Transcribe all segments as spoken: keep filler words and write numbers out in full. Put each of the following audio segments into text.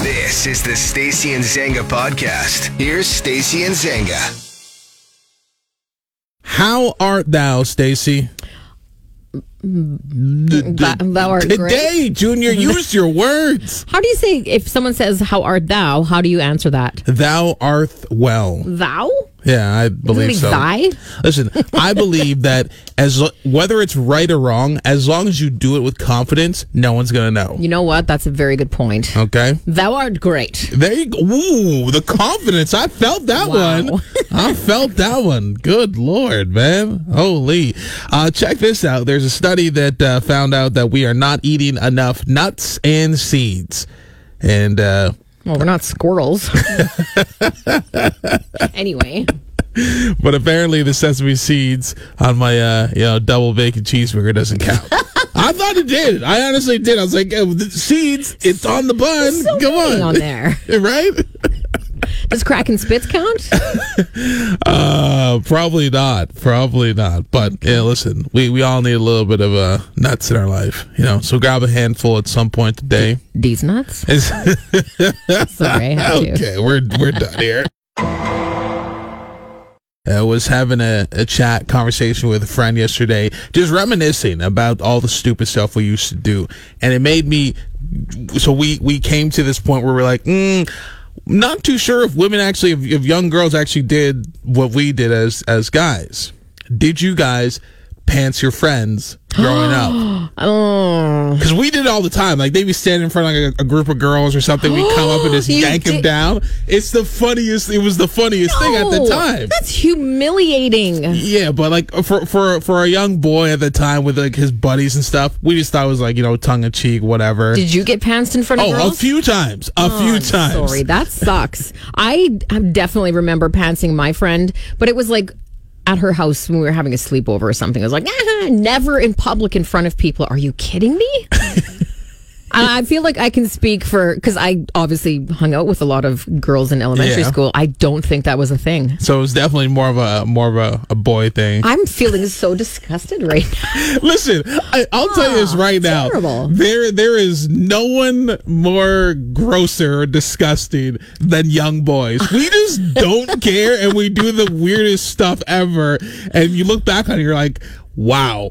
This is the Stacey and Zanga podcast. Here's Stacey and Zanga. How art thou, Stacey? Thou, thou art Today, great. Junior, use your words. How do you say, if someone says, how art thou, how do you answer that? Thou art well. Thou? Yeah, I believe Isn't it so. thy? Listen, I believe that as lo- whether it's right or wrong, as long as you do it with confidence, no one's gonna know. You know what? That's a very good point. Okay, Thou art great. there you go. Ooh, the confidence. I felt that Wow. one. I felt that one. Good Lord, man. Holy. Uh, check this out. There's a study that uh, found out that we are not eating enough nuts and seeds, and. Uh, Well, we're not squirrels. Anyway. But apparently the sesame seeds on my uh, you know double bacon cheeseburger doesn't count. I thought it did. I honestly did. I was like, oh, the seeds, it's on the bun. So Come many on. on there. Right? Does crack and spits count? Uh, probably not. Probably not. But yeah, listen, we, we all need a little bit of uh, nuts in our life, you know. So grab a handful at some point today. These nuts? It's- Sorry, I have to. okay, we're we're done here. I was having a, a chat conversation with a friend yesterday, just reminiscing about all the stupid stuff we used to do, and it made me. So we we came to this point where we're like, mm, not too sure if women actually, if, if young girls actually did what we did as as guys. Did you guys pants your friends growing up? Oh. Because we did it all the time. Like, they'd be standing in front of like a, a group of girls or something. We'd come up and just You yank them did- down. It's the funniest. It was the funniest thing at the No, time. That's humiliating. Yeah, but like for for for a young boy at the time with like his buddies and stuff, we just thought it was like, you know, tongue in cheek, whatever. Did you get pantsed in front of oh, girls? a few times, a Oh, few I'm times. Sorry, that sucks. I I definitely remember pantsing my friend, but it was like at her house when we were having a sleepover or something. I was like, ah, never in public in front of people. Are you kidding me? I feel like I can speak for, because I obviously hung out with a lot of girls in elementary Yeah. school. I don't think that was a thing. So it was definitely more of a more of a, a boy thing. I'm feeling so disgusted right now. Listen, I, I'll tell you this right now. terrible. There, there is no one more grosser or disgusting than young boys. We just don't care, and we do the weirdest stuff ever. And you look back on it, you're like, wow.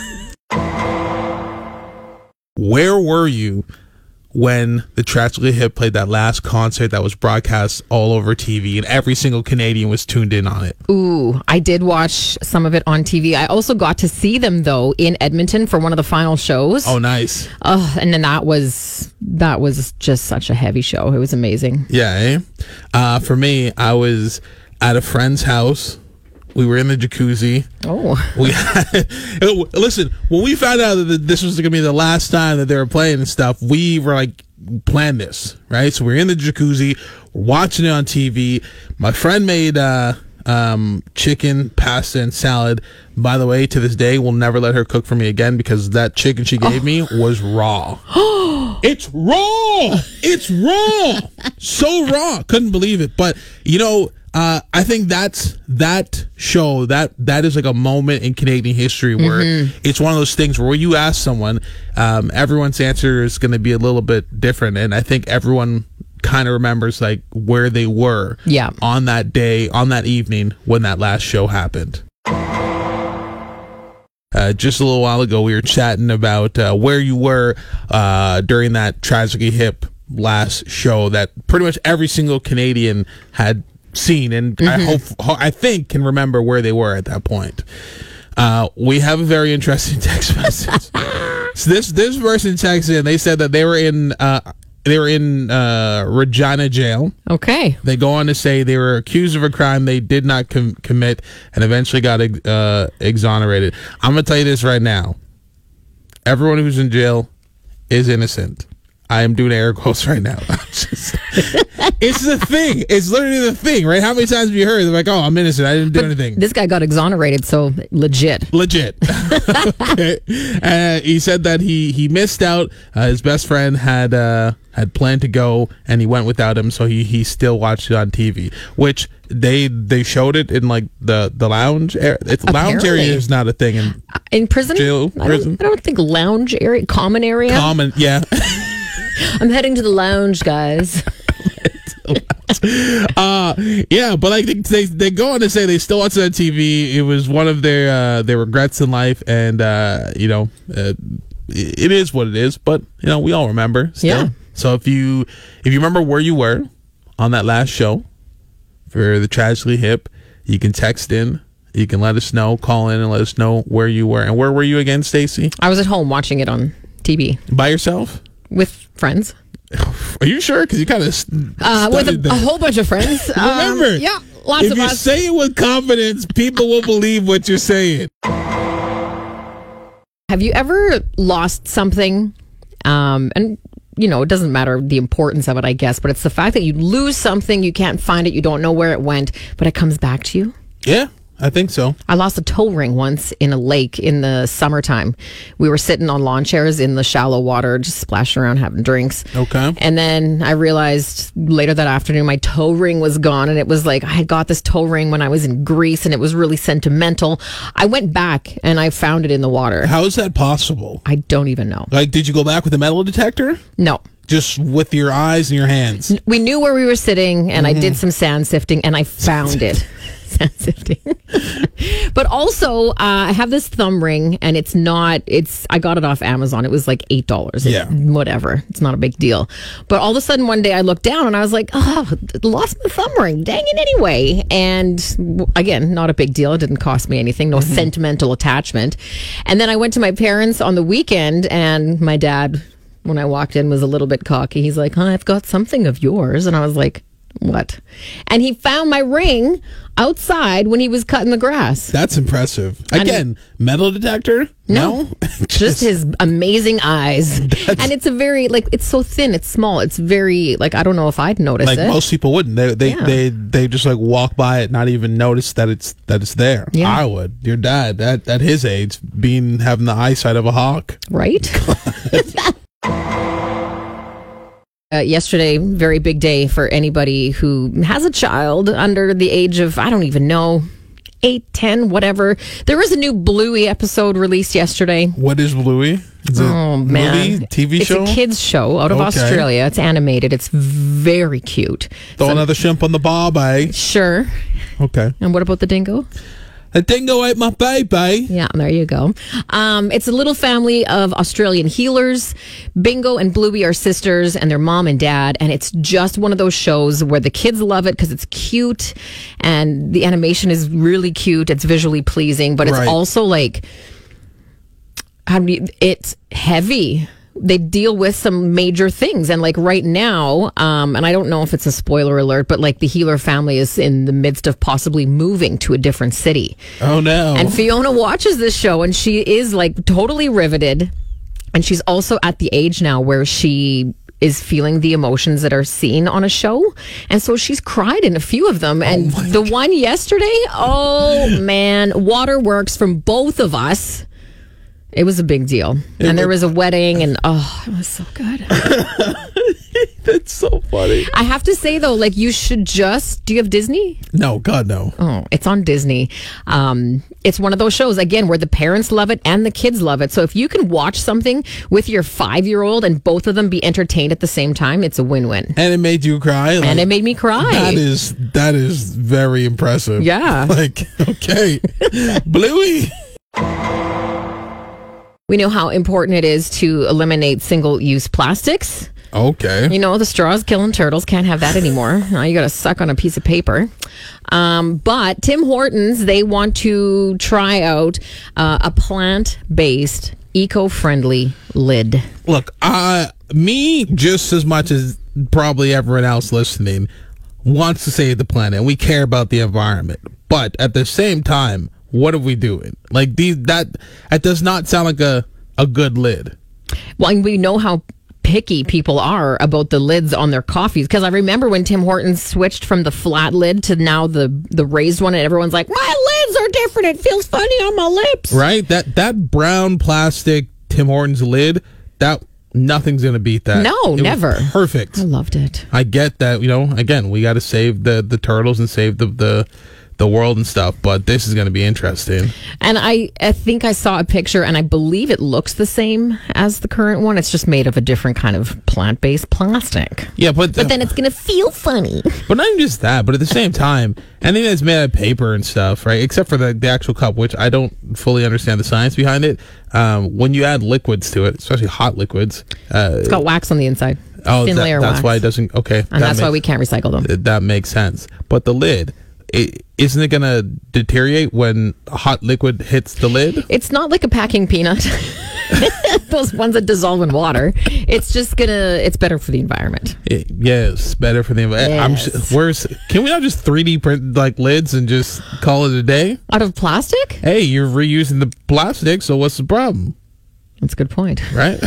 Where were you when the Tragically Hip played that last concert that was broadcast all over T V and every single Canadian was tuned in on it? Ooh, I did watch some of it on T V. I also got to see them though in Edmonton for one of the final shows. Oh, nice. Oh, and then that was that was just such a heavy show. It was amazing. Yeah, eh? Uh, for me, I was at a friend's house. We were in the jacuzzi. Oh, We had, listen, when we found out that this was going to be the last time that they were playing and stuff, we were like, plan this, right? So we're in the jacuzzi, we're watching it on T V. My friend made uh, um, chicken, pasta, and salad. By the way, to this day, we'll never let her cook for me again because that chicken she gave me was raw. It's raw! It's raw! So raw. Couldn't believe it. But, you know, Uh, I think that's that show that that is like a moment in Canadian history where Mm-hmm. it's one of those things where you ask someone, um, everyone's answer is going to be a little bit different, and I think everyone kind of remembers like where they were Yeah. on that day, on that evening when that last show happened. Uh, just a little while ago, we were chatting about uh, where you were uh, during that Tragically Hip last show that pretty much every single Canadian had seen, and I hope, I think, can remember where they were at that point. Uh, we have a very interesting text message. So this this person texted in. They said that they were in uh, they were in uh, Regina jail. okay. They go on to say they were accused of a crime they did not com- commit and eventually got uh, exonerated. I'm going to tell you this right now. Everyone who's in jail is innocent. I am doing air quotes right now. Just, it's the thing. It's literally the thing, right? How many times have you heard? They're like, oh, I'm innocent. I didn't do anything. This guy got exonerated, so legit. Legit. Okay. Uh, he said that he, he missed out. Uh, his best friend had uh, had planned to go, and he went without him, so he, he still watched it on T V, which they they showed it in like the, the lounge area. It's, lounge area Apparently. is not a thing in In prison? Jail, I, prison. don't, I don't think lounge area, common area. common. Yeah. I'm heading to the lounge, guys. uh yeah, but like they, they they go on to say they still watch it on T V. It was one of their uh their regrets in life, and uh you know uh, it is what it is, but you know we all remember still. Yeah. So if you if you remember where you were on that last show for the Tragically Hip, you can text in, you can let us know, call in and let us know where you were. And where were you again, Stacey? I was at home watching it on T V By yourself? with friends. Are you sure? Because you kind of Uh, with a, a whole bunch of friends. Remember, Um, yeah, lots if of you us. say it with confidence, people will believe what you're saying. Have you ever lost something? Um, and, you know, it doesn't matter the importance of it, I guess, but it's the fact that you lose something, you can't find it, you don't know where it went, but it comes back to you. Yeah, I think so. I lost a toe ring once in a lake in the summertime. We were sitting on lawn chairs in the shallow water, just splashing around having drinks. Okay. And then I realized later that afternoon my toe ring was gone, and it was like I had got this toe ring when I was in Greece, and it was really sentimental. I went back and I found it in the water. How is that possible? I don't even know. Like, did you go back with a metal detector? No. Just with your eyes and your hands? We knew where we were sitting, and mm-hmm. I did some sand sifting, and I found it. Sand sifting. But also, uh, I have this thumb ring, and it's not, it's, I got it off Amazon. It was like eight dollars. Yeah. Whatever. It's not a big deal. But all of a sudden, one day I looked down, and I was like, oh, lost my thumb ring. Dang it anyway. And again, not a big deal. It didn't cost me anything. No mm-hmm. sentimental attachment. And then I went to my parents on the weekend, and my dad, when I walked in, was a little bit cocky. He's like, huh, I've got something of yours. And I was like, what? And he found my ring outside when he was cutting the grass. That's impressive. Again, and metal detector? No. no? just, just his amazing eyes. And it's a very, like, it's so thin, it's small. It's very, like, I don't know if I'd notice like it. Like most people wouldn't. They they, yeah. they they just like walk by it, not even notice that it's that it's there. Yeah. I would. Your dad, at, at his age, being having the eyesight of a hawk. Right? Uh, yesterday, very big day for anybody who has a child under the age of, I don't even know, eight, ten, whatever. There was a new Bluey episode released yesterday. What is Bluey? Is oh, it man. Movie, T V it's show? It's a kid's show out of okay. Australia. It's animated. It's very cute. Throw so, another shrimp on the bob, eh? Sure. Okay. And what about the dingo? The dingo ate my baby. Yeah, there you go. Um, it's a little family of Australian healers. Bingo and Bluey are sisters, and their mom and dad. And it's just one of those shows where the kids love it because it's cute, and the animation is really cute. It's visually pleasing, but it's right. also like, how do you, it's heavy. They deal with some major things, and like right now, um, and I don't know if it's a spoiler alert, but like the Healer family is in the midst of possibly moving to a different city. Oh no. And Fiona watches this show, and she is like totally riveted, and she's also at the age now where she is feeling the emotions that are seen on a show, and so she's cried in a few of them. And oh the God. one yesterday, oh man, waterworks from both of us. It was a big deal. It and there was a wedding, and oh, it was so good. That's so funny. I have to say, though, like, you should just... Do you have Disney? No, God, no. Oh, it's on Disney. Um, it's one of those shows, again, where the parents love it and the kids love it. So if you can watch something with your five-year-old and both of them be entertained at the same time, it's a win-win. And it made you cry? Like, and it made me cry. That is, that is very impressive. Yeah. Like, okay. Bluey. We know how important it is to eliminate single-use plastics. Okay. You know, the straws killing turtles. Can't have that anymore. Now you got to suck on a piece of paper. Um, but Tim Hortons, they want to try out uh, a plant-based, eco-friendly lid. Look, uh, me, just as much as probably everyone else listening, wants to save the planet. We care about the environment. But at the same time, what are we doing? Like, these, that, that does not sound like a, a good lid. Well, and we know how picky people are about the lids on their coffees, because I remember when Tim Hortons switched from the flat lid to now the the raised one, and everyone's like, my lids are different, it feels funny on my lips, right? That that brown plastic Tim Hortons lid, that nothing's gonna beat that. No, it never. Was perfect. I loved it. I get that. You know, again, we got to save the the turtles and save the the the world and stuff. But this is going to be interesting. And I, I think I saw a picture, and I believe it looks the same as the current one. It's just made of a different kind of plant-based plastic. Yeah, but But then it's going to feel funny. But not even just that, but at the same time, anything that's made out of paper and stuff, right? Except for the, the actual cup, which I don't fully understand the science behind it. Um, when you add liquids to it, especially hot liquids, uh, It's got wax on the inside. oh, Thin that- layer that's wax. why it doesn't. Okay, And that's why we can't recycle them. That makes sense. But the lid, it, isn't it going to deteriorate when hot liquid hits the lid? It's not like a packing peanut. Those ones that dissolve in water. It's just gonna. It's better for the environment. It, yes, better for the environment. I'm Yes. s- where's can we not just three D print like lids and just call it a day? Out of plastic? Hey, you're reusing the plastic, so what's the problem? That's a good point. Right?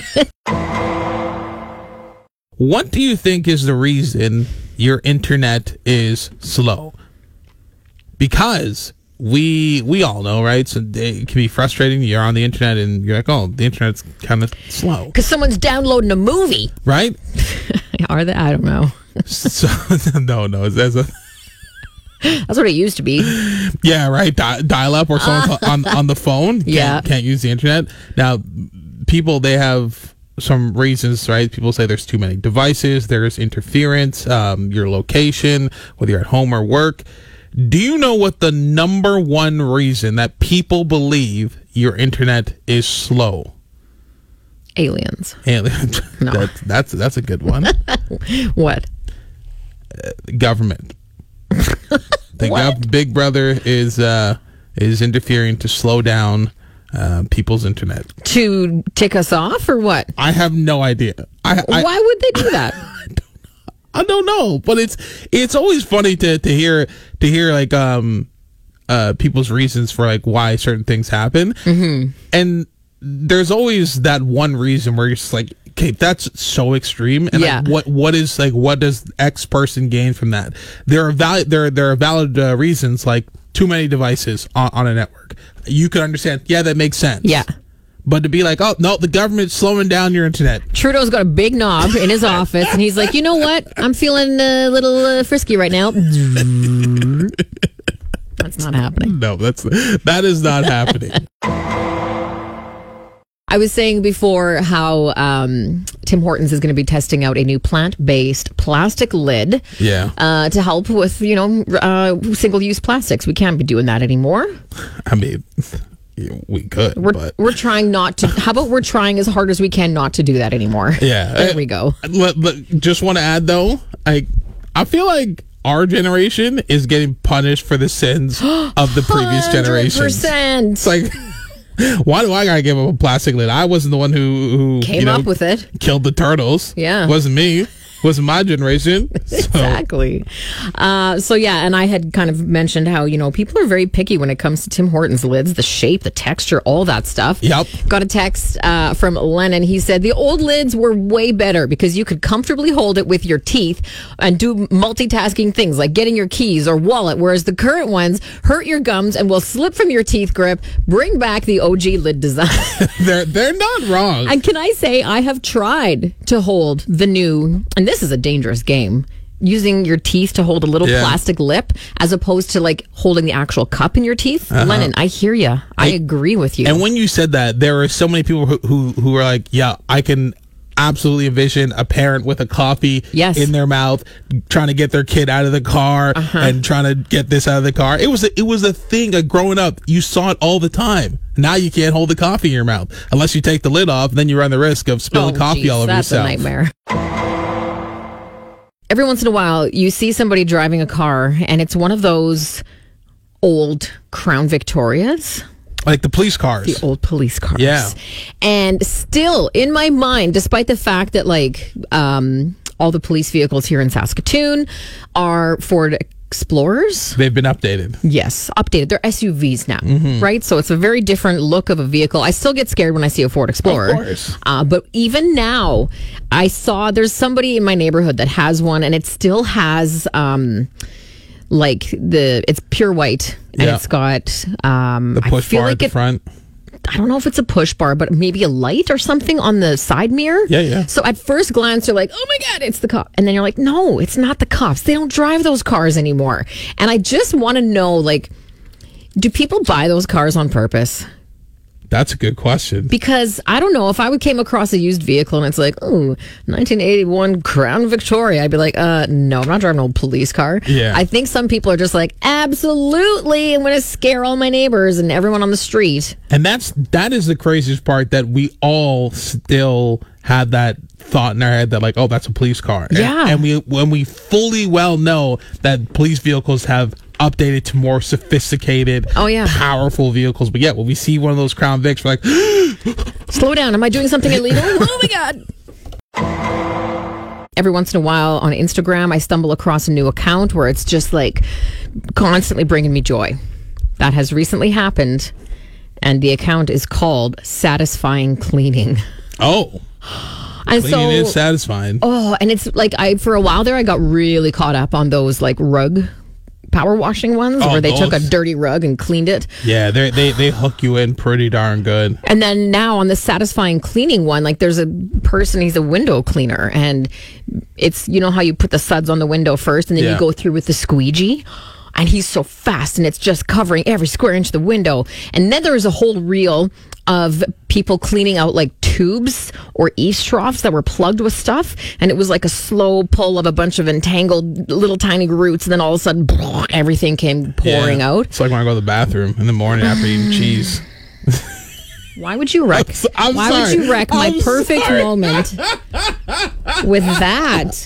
What do you think is the reason your internet is slow? Because we we all know, right? So it can be frustrating. You're on the internet and you're like, oh, the internet's kind of slow, Because someone's downloading a movie. right? Are they? I don't know. So no, no, there's a That's what it used to be. yeah, right. Di- dial up or someone on on the phone. Can't, Yeah. can't use the internet now. People they have some reasons, right? People say there's too many devices. There's interference. Um, your location, whether you're at home or work. Do you know what the number one reason that people believe your internet is slow? Aliens. Alien. No. That's, that's that's a good one. What? Government. The What? gov- Big Brother is uh, is interfering to slow down uh, people's internet. To tick us off or what? I have no idea. I I, Why would they do that? I don't know, but it's it's always funny to to hear to hear like um uh people's reasons for like why certain things happen, mm-hmm. and there's always that one reason where you're just like, okay, that's so extreme, and Yeah. like, what what is like what does X person gain from that? There are valid there there are valid uh, reasons like too many devices on, on a network. You can understand, yeah, that makes sense. Yeah. But to be like, oh no, the government's slowing down your internet. Trudeau's got a big knob in his office, and he's like, you know what? I'm feeling a little uh, frisky right now. That's not happening. No, that's that is not happening. I was saying before how um, Tim Hortons is going to be testing out a new plant-based plastic lid Yeah. uh, to help with, you know, uh, single-use plastics. We can't be doing that anymore. I mean, we could, We're, but we're trying not to. How about we're trying as hard as we can not to do that anymore? yeah, There we go. Let, let- just want to add though, I I feel like our generation is getting punished for the sins of the previous generations. percent It's like, why do I gotta give up a plastic lid? I wasn't the one who who Came you know, up with it. killed the turtles. Yeah. wasn't me. Wasn't my generation. So, Exactly. Uh, so yeah, and I had kind of mentioned how, you know, people are very picky when it comes to Tim Hortons lids, the shape, the texture, all that stuff. Yep. Got a text uh, from Lennon. He said the old lids were way better because you could comfortably hold it with your teeth and do multitasking things like getting your keys or wallet, whereas the current ones hurt your gums and will slip from your teeth grip. Bring back the O G lid design. they're they're not wrong. And can I say, I have tried to hold the new, and this is a dangerous game, using your teeth to hold a little Yeah. plastic lip as opposed to like holding the actual cup in your teeth. Uh-huh. Lennon, I hear you. I agree with you. And when you said that, there were so many people who who, who were like, yeah, I can absolutely envision a parent with a coffee Yes. in their mouth trying to get their kid out of the car Uh-huh. and trying to get this out of the car. It was a, it was a thing uh, growing up. You saw it all the time. Now you can't hold the coffee in your mouth unless you take the lid off. Then you run the risk of spilling Oh, coffee geez, all over that's yourself. a nightmare. Every once in a while, you see somebody driving a car, and it's one of those old Crown Victorias. Like the police cars. The old police cars. Yeah. And still in my mind, despite the fact that like um, all the police vehicles here in Saskatoon are Ford Explorers. They've been updated. Yes, updated. They're S U Vs now, Mm-hmm. right? So it's a very different look of a vehicle. I still get scared when I see a Ford Explorer. Of course. Uh, but even now, I saw there's somebody in my neighborhood that has one, and it still has um, like the it's pure white, and Yeah. it's got um, The I push feel bar like at the it, front. I don't know if it's a push bar, but maybe a light or something on the side mirror. Yeah, yeah. So at first glance, you're like, oh my God, it's the cop. And then you're like, no, it's not the cops. They don't drive those cars anymore. And I just want to know, like, do people buy those cars on purpose? That's a good question. Because I don't know, if I would came across a used vehicle and it's like, oh, nineteen eighty-one Crown Victoria, I'd be like, uh, no, I'm not driving an old police car. Yeah. I think some people are just like, absolutely, I'm going to scare all my neighbors and everyone on the street. And that's that is the craziest part, that we all still have that thought in our head that, like, oh, that's a police car. And, Yeah. and we when we fully well know that police vehicles have updated to more sophisticated, Oh, yeah. powerful vehicles. But yeah, when we see one of those Crown Vics, we're like, Slow down. Am I doing something illegal? Oh my God. Every once in a while on Instagram, I stumble across a new account where it's just like constantly bringing me joy. That has recently happened. And the account is called Satisfying Cleaning. oh, And cleaning so, is satisfying. oh, and it's like I, for a while there, I got really caught up on those like rug power washing ones Oh, where they took a those? dirty rug and cleaned it. Yeah, they they they hook you in pretty darn good. And then now on the Satisfying Cleaning one, like there's a person, he's a window cleaner, and it's, you know how you put the suds on the window first and then Yeah. you go through with the squeegee? And he's so fast and it's just covering every square inch of the window. And then there's a whole reel of people cleaning out like tubes or eaves troughs that were plugged with stuff. And it was like a slow pull of a bunch of entangled little tiny roots. And then all of a sudden, everything came pouring Yeah. out. It's like when I go to the bathroom in the morning after eating cheese. Why would you wreck? I'm so- I'm why sorry. would you wreck my I'm perfect sorry. moment with that?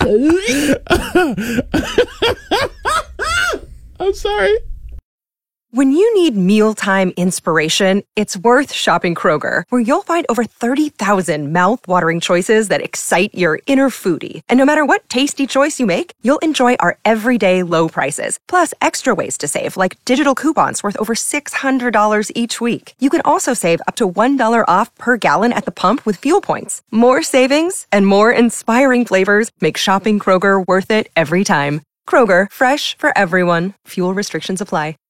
I'm sorry. When you need mealtime inspiration, it's worth shopping Kroger, where you'll find over thirty thousand mouth-watering choices that excite your inner foodie. And no matter what tasty choice you make, you'll enjoy our everyday low prices, plus extra ways to save, like digital coupons worth over six hundred dollars each week. You can also save up to one dollar off per gallon at the pump with fuel points. More savings and more inspiring flavors make shopping Kroger worth it every time. Kroger, fresh for everyone. Fuel restrictions apply.